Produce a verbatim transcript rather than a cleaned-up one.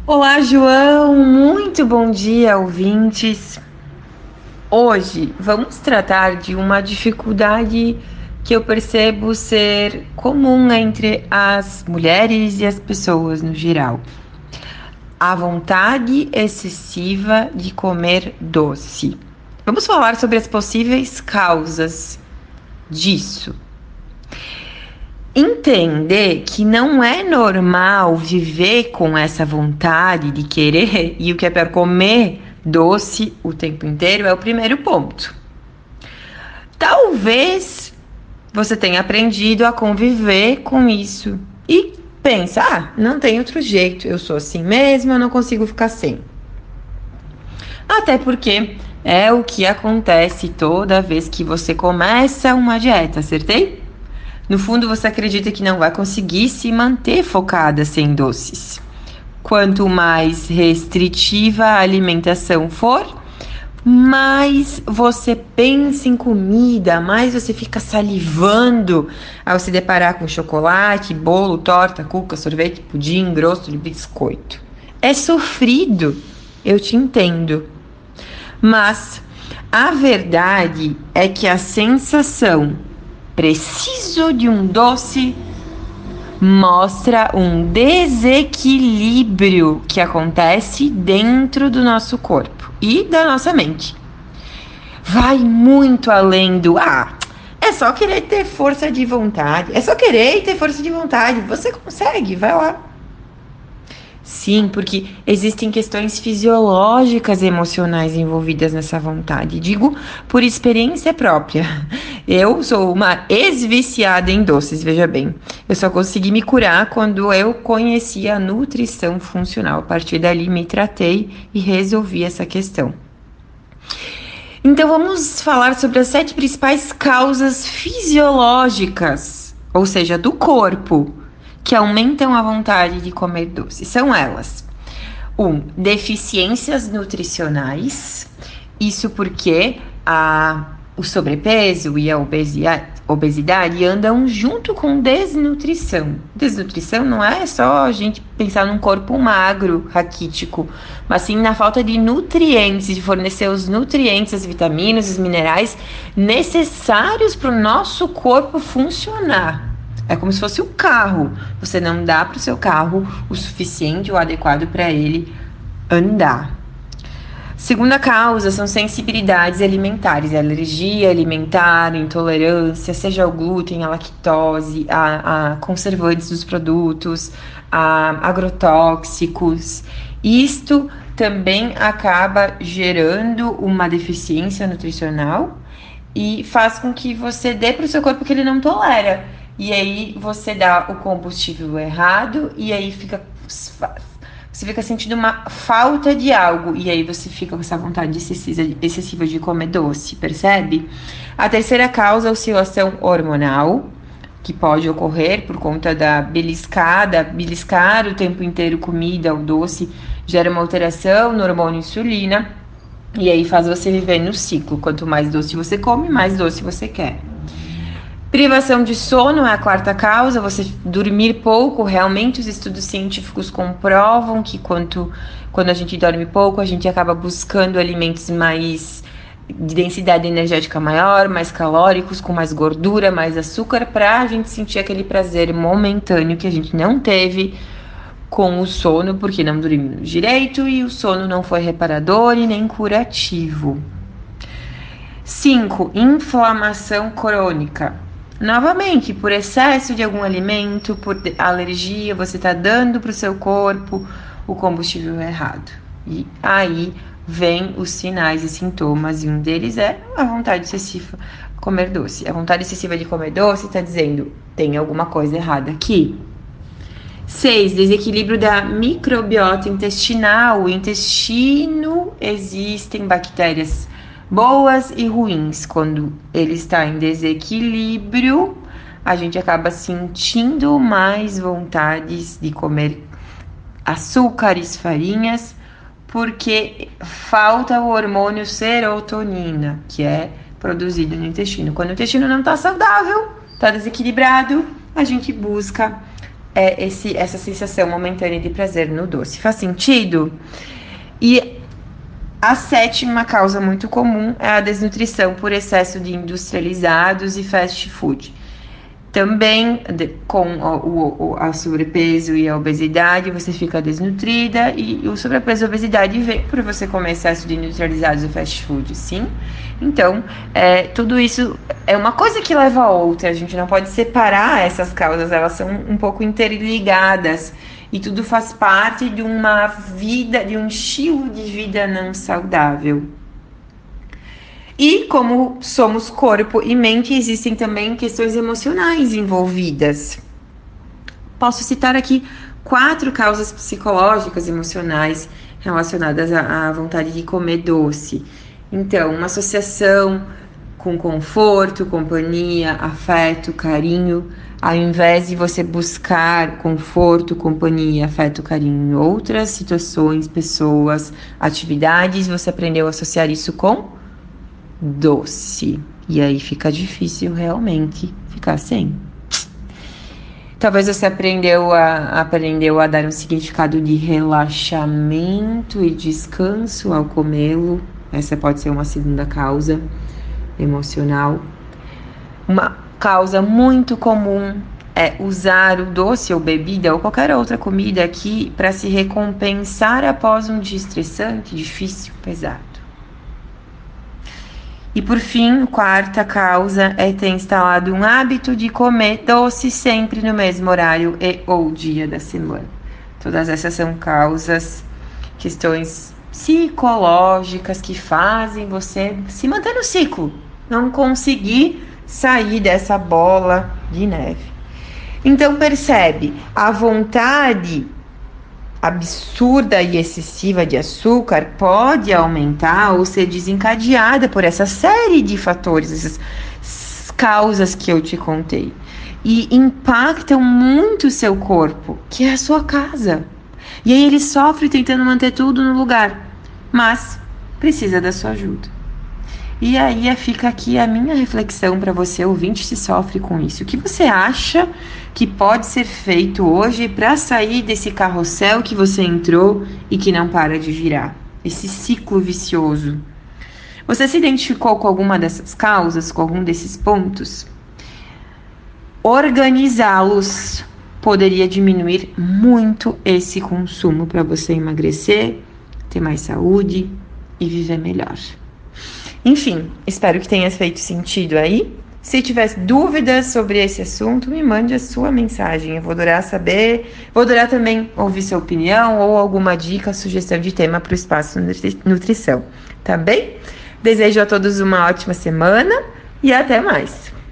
Olá, João! Muito bom dia, ouvintes! Hoje vamos tratar de uma dificuldade que eu percebo ser comum entre as mulheres e as pessoas no geral: a vontade excessiva de comer doce. Vamos falar sobre as possíveis causas disso. Entender que não é normal viver com essa vontade de querer e o que é para comer doce o tempo inteiro é o primeiro ponto. Talvez você tenha aprendido a conviver com isso e pensa, ah, não tem outro jeito, eu sou assim mesmo, eu não consigo ficar sem. Até porque é o que acontece toda vez que você começa uma dieta, acertei? No fundo, você acredita que não vai conseguir se manter focada sem doces. Quanto mais restritiva a alimentação for, mais você pensa em comida, mais você fica salivando ao se deparar com chocolate, bolo, torta, cuca, sorvete, pudim, grosso de biscoito. É sofrido, eu te entendo. Mas a verdade é que a sensação preciso de um doce mostra um desequilíbrio que acontece dentro do nosso corpo e da nossa mente. Vai muito além do ah, é só querer ter força de vontade, é só querer e ter força de vontade, você consegue, vai lá. Sim, porque existem questões fisiológicas e emocionais envolvidas nessa vontade. Digo por experiência própria. Eu sou uma ex-viciada em doces, veja bem. Eu só consegui me curar quando eu conheci a nutrição funcional. A partir dali me tratei e resolvi essa questão. Então vamos falar sobre as sete principais causas fisiológicas, ou seja, do corpo, que aumentam a vontade de comer doce. São elas: um, deficiências nutricionais. Isso porque a, o sobrepeso e a obesidade, obesidade andam junto com desnutrição. Desnutrição não é só a gente pensar num corpo magro, raquítico, mas sim na falta de nutrientes, de fornecer os nutrientes, as vitaminas, os minerais necessários para o nosso corpo funcionar. É como se fosse um carro. Você não dá para o seu carro o suficiente ou adequado para ele andar. Segunda causa são sensibilidades alimentares, alergia alimentar, intolerância, seja ao glúten, à lactose, a, a conservantes dos produtos, a agrotóxicos. Isto também acaba gerando uma deficiência nutricional e faz com que você dê para o seu corpo que ele não tolera. E aí você dá o combustível errado e aí fica, você fica sentindo uma falta de algo. E aí você fica com essa vontade excessiva, excessiva de comer doce, percebe? A terceira causa é a oscilação hormonal, que pode ocorrer por conta da beliscada. Beliscar o tempo inteiro comida ou doce gera uma alteração no hormônio insulina. E aí faz você viver no ciclo. Quanto mais doce você come, mais doce você quer. Privação de sono é a quarta causa, você dormir pouco. Realmente os estudos científicos comprovam que quanto, quando a gente dorme pouco, a gente acaba buscando alimentos mais de densidade energética maior, mais calóricos, com mais gordura, mais açúcar, para a gente sentir aquele prazer momentâneo que a gente não teve com o sono, porque não dormimos direito e o sono não foi reparador e nem curativo. cinco. Inflamação crônica. Novamente, por excesso de algum alimento, por alergia, você está dando para o seu corpo o combustível errado. E aí vem os sinais e sintomas, e um deles é a vontade excessiva de comer doce. A vontade excessiva de comer doce está dizendo, tem alguma coisa errada aqui. seis. Desequilíbrio da microbiota intestinal. O intestino, existem bactérias boas e ruins. Quando ele está em desequilíbrio, a gente acaba sentindo mais vontades de comer açúcares, farinhas, porque falta o hormônio serotonina, que é produzido no intestino. Quando o intestino não está saudável, está desequilibrado, a gente busca é esse, essa sensação momentânea de prazer no doce. Faz sentido? E a sétima causa muito comum é a desnutrição por excesso de industrializados e fast food. Também de, com o, o a sobrepeso e a obesidade, você fica desnutrida, e o sobrepeso e a obesidade vem por você comer excesso de industrializados e fast food, sim? Então, é, tudo isso é uma coisa que leva a outra, a gente não pode separar essas causas, elas são um pouco interligadas, e tudo faz parte de uma vida, de um estilo de vida não saudável. E como somos corpo e mente, existem também questões emocionais envolvidas. Posso citar aqui quatro causas psicológicas, emocionais relacionadas à, à vontade de comer doce. Então, uma associação com conforto, companhia, afeto, carinho. Ao invés de você buscar conforto, companhia, afeto, carinho em outras situações, pessoas, atividades, você aprendeu a associar isso com doce. E aí fica difícil realmente ficar sem. Talvez você aprendeu a, aprendeu a dar um significado de relaxamento e descanso ao comê-lo. Essa pode ser uma segunda causa emocional. Uma causa muito comum é usar o doce ou bebida ou qualquer outra comida aqui para se recompensar após um dia estressante, difícil, pesado. E por fim, quarta causa é ter instalado um hábito de comer doce sempre no mesmo horário e ou dia da semana. Todas essas são causas, questões psicológicas que fazem você se manter no ciclo, não conseguir sair dessa bola de neve. Então percebe, a vontade absurda e excessiva de açúcar pode aumentar ou ser desencadeada por essa série de fatores, essas causas que eu te contei, e impactam muito o seu corpo, que é a sua casa. E aí ele sofre tentando manter tudo no lugar, mas precisa da sua ajuda. E aí fica aqui a minha reflexão para você, ouvinte, se sofre com isso. O que você acha que pode ser feito hoje para sair desse carrossel que você entrou e que não para de virar? Esse ciclo vicioso. Você se identificou com alguma dessas causas, com algum desses pontos? Organizá-los poderia diminuir muito esse consumo para você emagrecer, ter mais saúde e viver melhor. Enfim, espero que tenha feito sentido aí. Se tiver dúvidas sobre esse assunto, me mande a sua mensagem. Eu vou adorar saber, vou adorar também ouvir sua opinião ou alguma dica, sugestão de tema para o Espaço Nutrição, tá bem? Desejo a todos uma ótima semana e até mais!